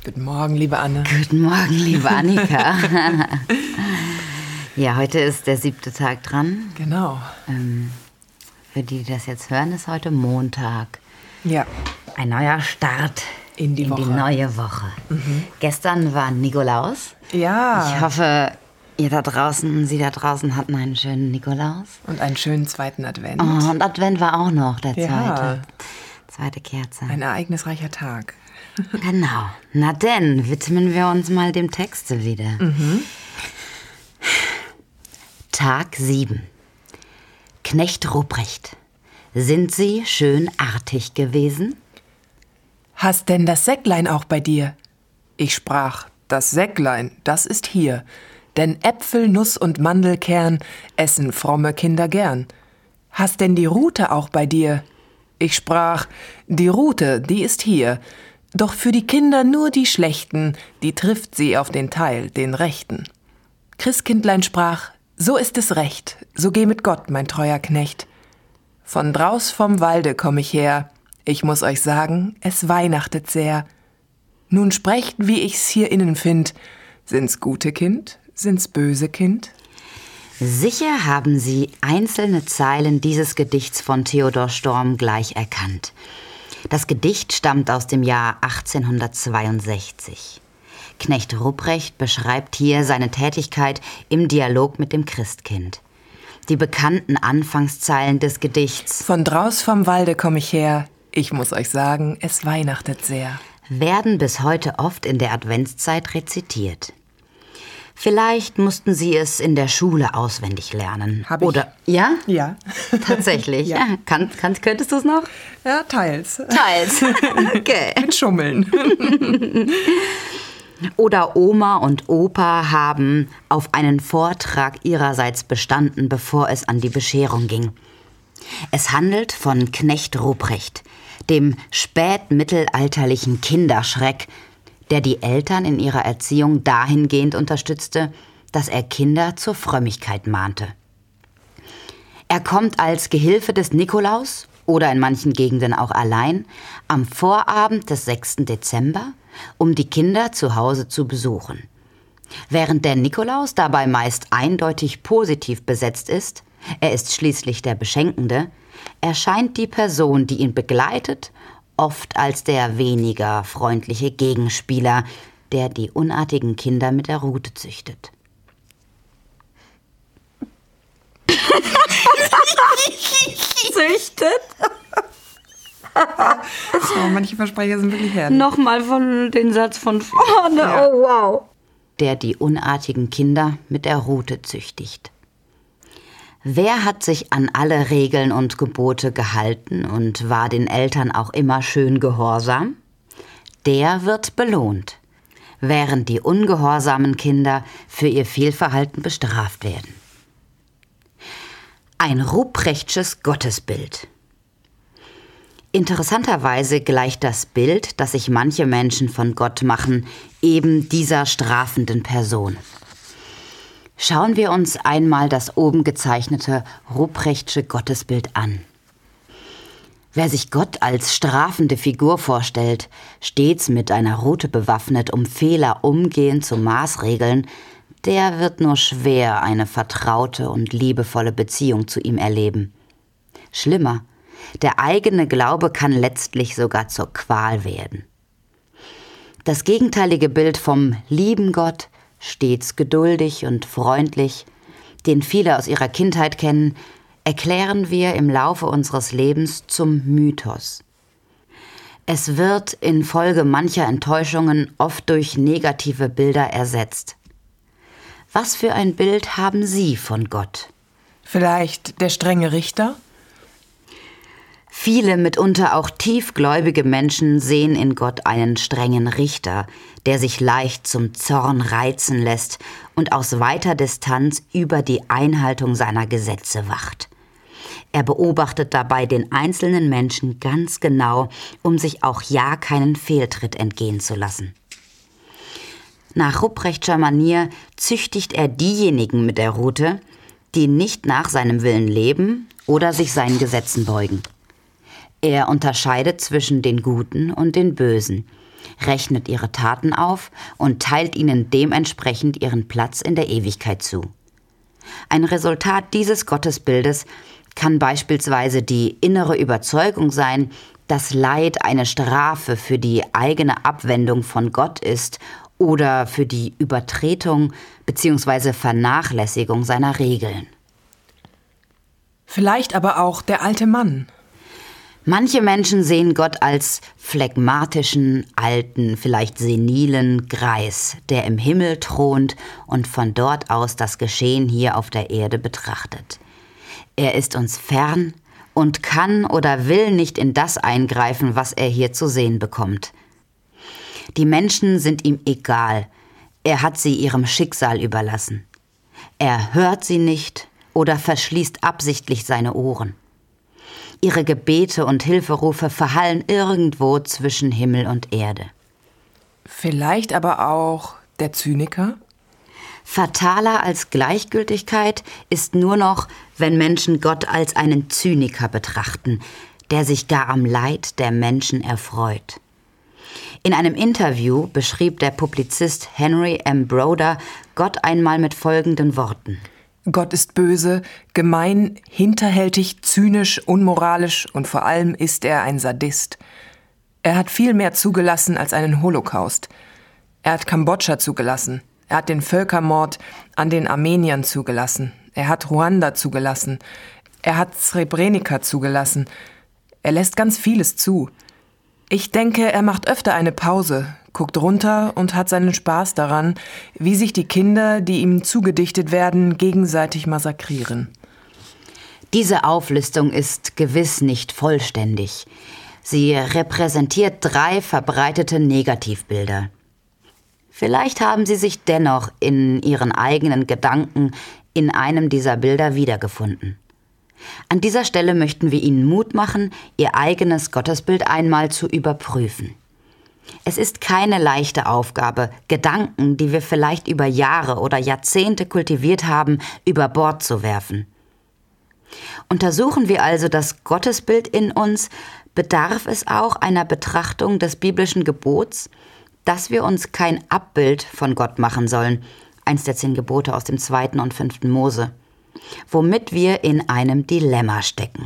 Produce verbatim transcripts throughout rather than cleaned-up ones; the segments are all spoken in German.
Guten Morgen, liebe Anne. Guten Morgen, liebe Annika. Ja, heute ist der siebte Tag dran. Genau. Ähm, für die, die das jetzt hören, ist heute Montag. Ja. Ein neuer Start in die in Woche. Die neue Woche. Mhm. Gestern war Nikolaus. Ja. Ich hoffe, ihr da draußen, Sie da draußen hatten einen schönen Nikolaus. Und einen schönen zweiten Advent. Oh, und Advent war auch noch der Ja. zweite. Zweite Kerze. Ein ereignisreicher Tag. Genau. Na denn, widmen wir uns mal dem Texte wieder. Mhm. Tag sieben. Knecht Ruprecht, sind Sie schön artig gewesen? Hast denn das Säcklein auch bei dir? Ich sprach, das Säcklein, das ist hier. Denn Äpfel, Nuss und Mandelkern essen fromme Kinder gern. Hast denn die Rute auch bei dir? Ich sprach, die Rute, die ist hier. Doch für die Kinder nur die Schlechten, die trifft sie auf den Teil, den Rechten. Christkindlein sprach, so ist es recht, so geh mit Gott, mein treuer Knecht. Von draus vom Walde komm ich her, ich muß euch sagen, es weihnachtet sehr. Nun sprecht, wie ich's hier innen find, sind's gute Kind, sind's böse Kind? Sicher haben Sie einzelne Zeilen dieses Gedichts von Theodor Storm gleich erkannt. Das Gedicht stammt aus dem Jahr achtzehnhundertzweiundsechzig. Knecht Ruprecht beschreibt hier seine Tätigkeit im Dialog mit dem Christkind. Die bekannten Anfangszeilen des Gedichts Von draus vom Walde komm ich her, ich muß euch sagen, es weihnachtet sehr, werden bis heute oft in der Adventszeit rezitiert. Vielleicht mussten Sie es in der Schule auswendig lernen. Hab ich. Oder, ja? Ja. Tatsächlich. Ja. Ja. Kann, kann, könntest du es noch? Ja, teils. Teils. Okay. Mit Schummeln. Oder Oma und Opa haben auf einen Vortrag ihrerseits bestanden, bevor es an die Bescherung ging. Es handelt von Knecht Ruprecht, dem spätmittelalterlichen Kinderschreck, der die Eltern in ihrer Erziehung dahingehend unterstützte, dass er Kinder zur Frömmigkeit mahnte. Er kommt als Gehilfe des Nikolaus oder in manchen Gegenden auch allein am Vorabend des sechsten Dezember, um die Kinder zu Hause zu besuchen. Während der Nikolaus dabei meist eindeutig positiv besetzt ist, er ist schließlich der Beschenkende, erscheint die Person, die ihn begleitet, oft als der weniger freundliche Gegenspieler, der die unartigen Kinder mit der Rute züchtet. Züchtet? Oh, manche Versprecher sind wirklich herrlich. Nochmal von den Satz von vorne. Ja. Oh, wow. Der die unartigen Kinder mit der Rute züchtigt. Wer hat sich an alle Regeln und Gebote gehalten und war den Eltern auch immer schön gehorsam? Der wird belohnt, während die ungehorsamen Kinder für ihr Fehlverhalten bestraft werden. Ein Ruprechtsches Gottesbild. Interessanterweise gleicht das Bild, das sich manche Menschen von Gott machen, eben dieser strafenden Person. Schauen wir uns einmal das oben gezeichnete Ruprechtsche Gottesbild an. Wer sich Gott als strafende Figur vorstellt, stets mit einer Rute bewaffnet, um Fehler umgehend zu maßregeln, der wird nur schwer eine vertraute und liebevolle Beziehung zu ihm erleben. Schlimmer, der eigene Glaube kann letztlich sogar zur Qual werden. Das gegenteilige Bild vom lieben Gott, stets geduldig und freundlich, den viele aus ihrer Kindheit kennen, erklären wir im Laufe unseres Lebens zum Mythos. Es wird infolge mancher Enttäuschungen oft durch negative Bilder ersetzt. Was für ein Bild haben Sie von Gott? Vielleicht der strenge Richter? Viele, mitunter auch tiefgläubige Menschen sehen in Gott einen strengen Richter, der sich leicht zum Zorn reizen lässt und aus weiter Distanz über die Einhaltung seiner Gesetze wacht. Er beobachtet dabei den einzelnen Menschen ganz genau, um sich auch ja keinen Fehltritt entgehen zu lassen. Nach Ruprechtscher Manier züchtigt er diejenigen mit der Rute, die nicht nach seinem Willen leben oder sich seinen Gesetzen beugen. Er unterscheidet zwischen den Guten und den Bösen, rechnet ihre Taten auf und teilt ihnen dementsprechend ihren Platz in der Ewigkeit zu. Ein Resultat dieses Gottesbildes kann beispielsweise die innere Überzeugung sein, dass Leid eine Strafe für die eigene Abwendung von Gott ist oder für die Übertretung bzw. Vernachlässigung seiner Regeln. Vielleicht aber auch der alte Mann. Manche Menschen sehen Gott als phlegmatischen, alten, vielleicht senilen Greis, der im Himmel thront und von dort aus das Geschehen hier auf der Erde betrachtet. Er ist uns fern und kann oder will nicht in das eingreifen, was er hier zu sehen bekommt. Die Menschen sind ihm egal. Er hat sie ihrem Schicksal überlassen. Er hört sie nicht oder verschließt absichtlich seine Ohren. Ihre Gebete und Hilferufe verhallen irgendwo zwischen Himmel und Erde. Vielleicht aber auch der Zyniker? Fataler als Gleichgültigkeit ist nur noch, wenn Menschen Gott als einen Zyniker betrachten, der sich gar am Leid der Menschen erfreut. In einem Interview beschrieb der Publizist Henry M. Broder Gott einmal mit folgenden Worten: Gott ist böse, gemein, hinterhältig, zynisch, unmoralisch und vor allem ist er ein Sadist. Er hat viel mehr zugelassen als einen Holocaust. Er hat Kambodscha zugelassen. Er hat den Völkermord an den Armeniern zugelassen. Er hat Ruanda zugelassen. Er hat Srebrenica zugelassen. Er lässt ganz vieles zu. Ich denke, er macht öfter eine Pause, guckt runter und hat seinen Spaß daran, wie sich die Kinder, die ihm zugedichtet werden, gegenseitig massakrieren. Diese Auflistung ist gewiss nicht vollständig. Sie repräsentiert drei verbreitete Negativbilder. Vielleicht haben Sie sich dennoch in Ihren eigenen Gedanken in einem dieser Bilder wiedergefunden. An dieser Stelle möchten wir Ihnen Mut machen, Ihr eigenes Gottesbild einmal zu überprüfen. Es ist keine leichte Aufgabe, Gedanken, die wir vielleicht über Jahre oder Jahrzehnte kultiviert haben, über Bord zu werfen. Untersuchen wir also das Gottesbild in uns, bedarf es auch einer Betrachtung des biblischen Gebots, dass wir uns kein Abbild von Gott machen sollen, eins der zehn Gebote aus dem zweiten und fünften Mose, womit wir in einem Dilemma stecken.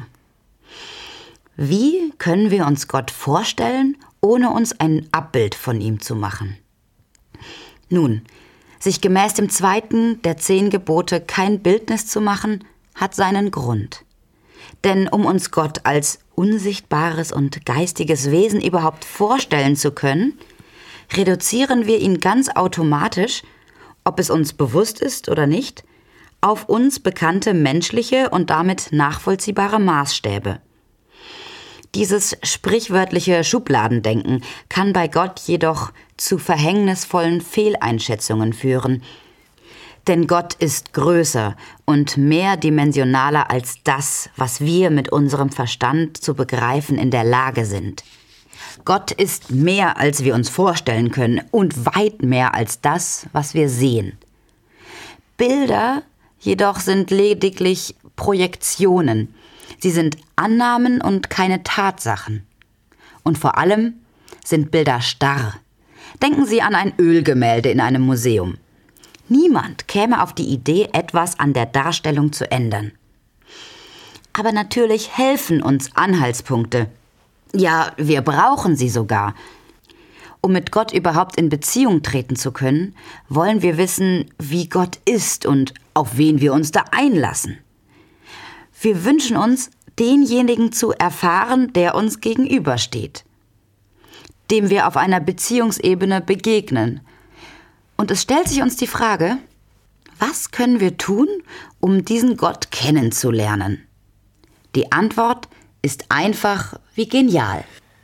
Wie können wir uns Gott vorstellen, ohne uns ein Abbild von ihm zu machen? Nun, sich gemäß dem zweiten der zehn Gebote kein Bildnis zu machen, hat seinen Grund. Denn um uns Gott als unsichtbares und geistiges Wesen überhaupt vorstellen zu können, reduzieren wir ihn ganz automatisch, ob es uns bewusst ist oder nicht, auf uns bekannte menschliche und damit nachvollziehbare Maßstäbe. Dieses sprichwörtliche Schubladendenken kann bei Gott jedoch zu verhängnisvollen Fehleinschätzungen führen. Denn Gott ist größer und mehrdimensionaler als das, was wir mit unserem Verstand zu begreifen in der Lage sind. Gott ist mehr, als wir uns vorstellen können und weit mehr als das, was wir sehen. Bilder jedoch sind lediglich Projektionen. Sie sind Annahmen und keine Tatsachen. Und vor allem sind Bilder starr. Denken Sie an ein Ölgemälde in einem Museum. Niemand käme auf die Idee, etwas an der Darstellung zu ändern. Aber natürlich helfen uns Anhaltspunkte. Ja, wir brauchen sie sogar. Um mit Gott überhaupt in Beziehung treten zu können, wollen wir wissen, wie Gott ist und auf wen wir uns da einlassen. Wir wünschen uns, denjenigen zu erfahren, der uns gegenübersteht, dem wir auf einer Beziehungsebene begegnen. Und es stellt sich uns die Frage, was können wir tun, um diesen Gott kennenzulernen? Die Antwort ist einfach wie genial.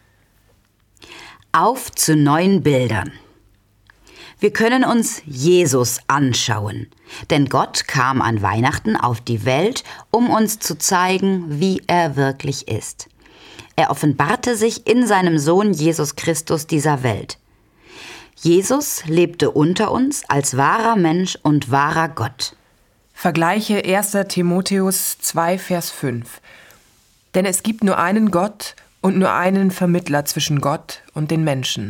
Auf zu neuen Bildern. Wir können uns Jesus anschauen, denn Gott kam an Weihnachten auf die Welt, um uns zu zeigen, wie er wirklich ist. Er offenbarte sich in seinem Sohn Jesus Christus dieser Welt. Jesus lebte unter uns als wahrer Mensch und wahrer Gott. Vergleiche erster Timotheus zwei, Vers fünf. Denn es gibt nur einen Gott und nur einen Vermittler zwischen Gott und den Menschen,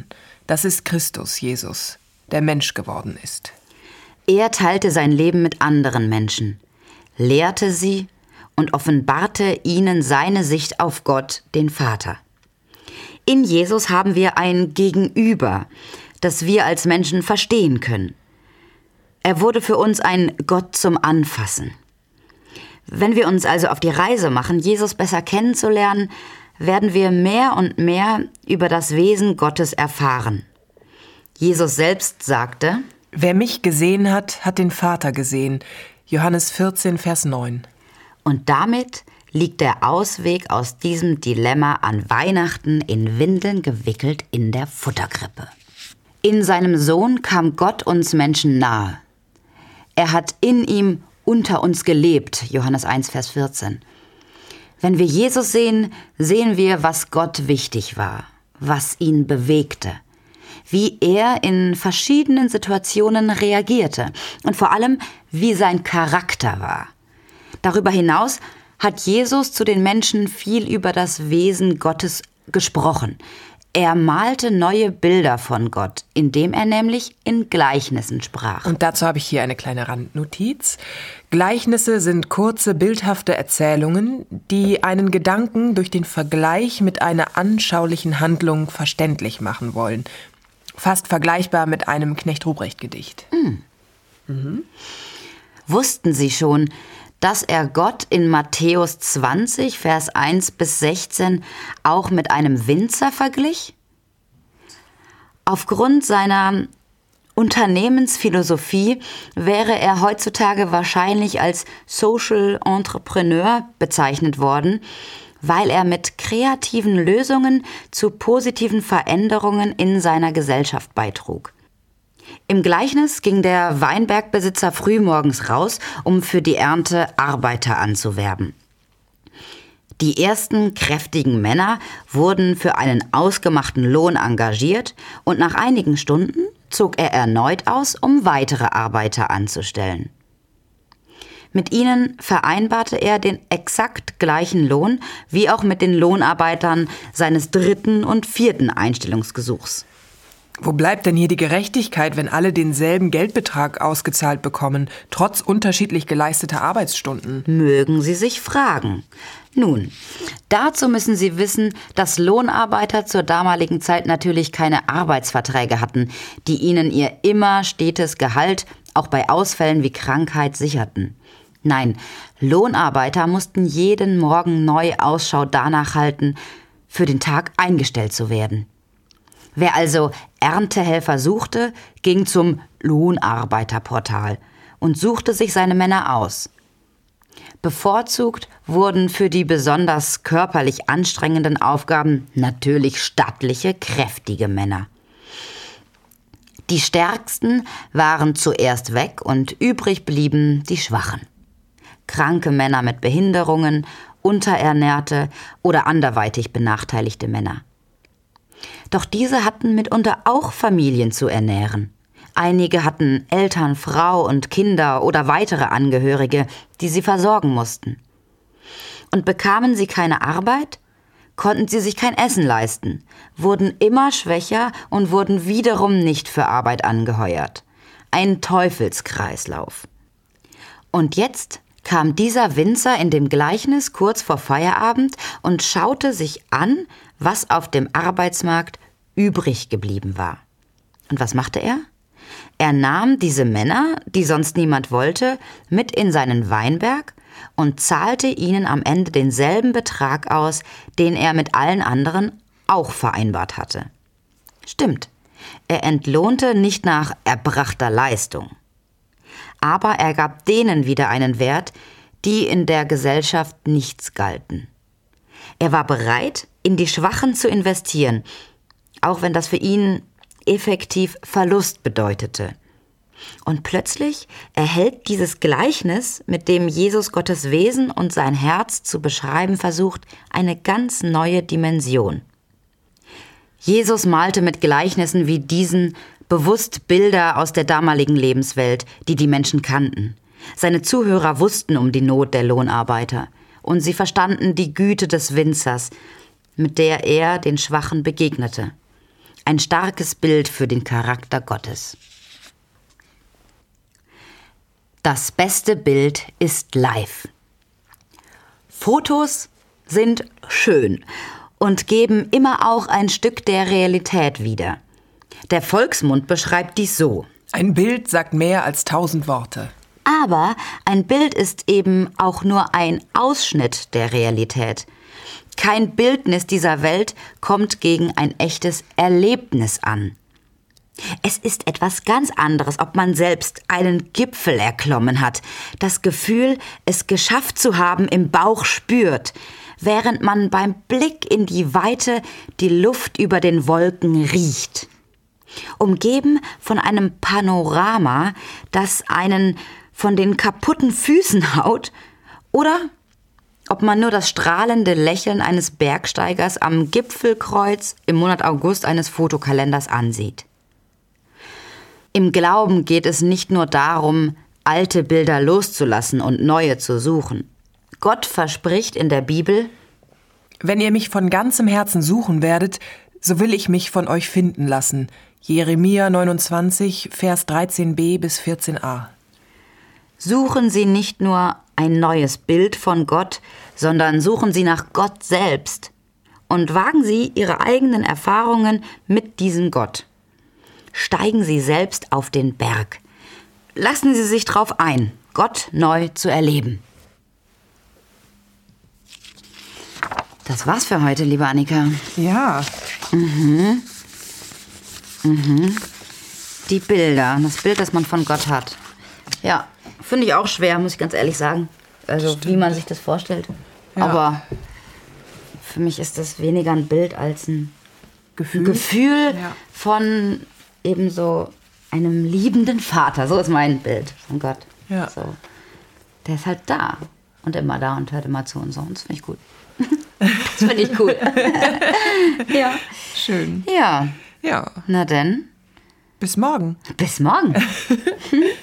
Das ist Christus, Jesus, der Mensch geworden ist. Er teilte sein Leben mit anderen Menschen, lehrte sie und offenbarte ihnen seine Sicht auf Gott, den Vater. In Jesus haben wir ein Gegenüber, das wir als Menschen verstehen können. Er wurde für uns ein Gott zum Anfassen. Wenn wir uns also auf die Reise machen, Jesus besser kennenzulernen, werden wir mehr und mehr über das Wesen Gottes erfahren. Jesus selbst sagte: Wer mich gesehen hat, hat den Vater gesehen. Johannes vierzehn, Vers neun. Und damit liegt der Ausweg aus diesem Dilemma an Weihnachten in Windeln gewickelt in der Futterkrippe. In seinem Sohn kam Gott uns Menschen nahe. Er hat in ihm unter uns gelebt, Johannes eins, Vers vierzehn. Wenn wir Jesus sehen, sehen wir, was Gott wichtig war, was ihn bewegte, wie er in verschiedenen Situationen reagierte und vor allem, wie sein Charakter war. Darüber hinaus hat Jesus zu den Menschen viel über das Wesen Gottes gesprochen. Er malte neue Bilder von Gott, indem er nämlich in Gleichnissen sprach. Und dazu habe ich hier eine kleine Randnotiz. Gleichnisse sind kurze, bildhafte Erzählungen, die einen Gedanken durch den Vergleich mit einer anschaulichen Handlung verständlich machen wollen. Fast vergleichbar mit einem Knecht-Ruprecht-Gedicht. Mhm. Mhm. Wussten Sie schon, dass er Gott in Matthäus zwanzig, Vers eins bis sechzehn auch mit einem Winzer verglich? Aufgrund seiner Unternehmensphilosophie wäre er heutzutage wahrscheinlich als Social Entrepreneur bezeichnet worden, weil er mit kreativen Lösungen zu positiven Veränderungen in seiner Gesellschaft beitrug. Im Gleichnis ging der Weinbergbesitzer frühmorgens raus, um für die Ernte Arbeiter anzuwerben. Die ersten kräftigen Männer wurden für einen ausgemachten Lohn engagiert und nach einigen Stunden zog er erneut aus, um weitere Arbeiter anzustellen. Mit ihnen vereinbarte er den exakt gleichen Lohn wie auch mit den Lohnarbeitern seines dritten und vierten Einstellungsgesuchs. Wo bleibt denn hier die Gerechtigkeit, wenn alle denselben Geldbetrag ausgezahlt bekommen, trotz unterschiedlich geleisteter Arbeitsstunden? Mögen Sie sich fragen. Nun, dazu müssen Sie wissen, dass Lohnarbeiter zur damaligen Zeit natürlich keine Arbeitsverträge hatten, die ihnen ihr immer stetes Gehalt auch bei Ausfällen wie Krankheit sicherten. Nein, Lohnarbeiter mussten jeden Morgen neu Ausschau danach halten, für den Tag eingestellt zu werden. Wer also Erntehelfer suchte, ging zum Lohnarbeiterportal und suchte sich seine Männer aus. Bevorzugt wurden für die besonders körperlich anstrengenden Aufgaben natürlich stattliche, kräftige Männer. Die Stärksten waren zuerst weg und übrig blieben die Schwachen. Kranke Männer mit Behinderungen, unterernährte oder anderweitig benachteiligte Männer. Doch diese hatten mitunter auch Familien zu ernähren. Einige hatten Eltern, Frau und Kinder oder weitere Angehörige, die sie versorgen mussten. Und bekamen sie keine Arbeit, konnten sie sich kein Essen leisten, wurden immer schwächer und wurden wiederum nicht für Arbeit angeheuert. Ein Teufelskreislauf. Und jetzt kam dieser Winzer in dem Gleichnis kurz vor Feierabend und schaute sich an, was auf dem Arbeitsmarkt übrig geblieben war. Und was machte er? Er nahm diese Männer, die sonst niemand wollte, mit in seinen Weinberg und zahlte ihnen am Ende denselben Betrag aus, den er mit allen anderen auch vereinbart hatte. Stimmt, er entlohnte nicht nach erbrachter Leistung. Aber er gab denen wieder einen Wert, die in der Gesellschaft nichts galten. Er war bereit, in die Schwachen zu investieren, auch wenn das für ihn effektiv Verlust bedeutete. Und plötzlich erhält dieses Gleichnis, mit dem Jesus Gottes Wesen und sein Herz zu beschreiben versucht, eine ganz neue Dimension. Jesus malte mit Gleichnissen wie diesen bewusst Bilder aus der damaligen Lebenswelt, die die Menschen kannten. Seine Zuhörer wussten um die Not der Lohnarbeiter und sie verstanden die Güte des Winzers, mit der er den Schwachen begegnete. Ein starkes Bild für den Charakter Gottes. Das beste Bild ist live. Fotos sind schön und geben immer auch ein Stück der Realität wieder. Der Volksmund beschreibt dies so. Ein Bild sagt mehr als tausend Worte. Aber ein Bild ist eben auch nur ein Ausschnitt der Realität. Kein Bildnis dieser Welt kommt gegen ein echtes Erlebnis an. Es ist etwas ganz anderes, ob man selbst einen Gipfel erklommen hat, das Gefühl, es geschafft zu haben, im Bauch spürt, während man beim Blick in die Weite die Luft über den Wolken riecht. Umgeben von einem Panorama, das einen von den kaputten Füßen haut, oder ob man nur das strahlende Lächeln eines Bergsteigers am Gipfelkreuz im Monat August eines Fotokalenders ansieht. Im Glauben geht es nicht nur darum, alte Bilder loszulassen und neue zu suchen. Gott verspricht in der Bibel: Wenn ihr mich von ganzem Herzen suchen werdet, so will ich mich von euch finden lassen. Jeremia neunundzwanzig, Vers dreizehn b bis vierzehn a. Suchen Sie nicht nur ein neues Bild von Gott, sondern suchen Sie nach Gott selbst und wagen Sie Ihre eigenen Erfahrungen mit diesem Gott. Steigen Sie selbst auf den Berg. Lassen Sie sich drauf ein, Gott neu zu erleben. Das war's für heute, liebe Annika. Ja. Mhm. Mhm. Die Bilder, das Bild, das man von Gott hat. Ja, finde ich auch schwer, muss ich ganz ehrlich sagen. Also, Stimmt. wie man sich das vorstellt. Ja. Aber für mich ist das weniger ein Bild als ein Gefühl, Gefühl Ja. von eben so einem liebenden Vater. So ist mein Bild von Gott. Ja. So. Der ist halt da und immer da und hört immer zu und so. Und das finde ich gut. Das finde ich cool. Ja. Schön. Ja. Ja. Na denn. Bis morgen. Bis morgen.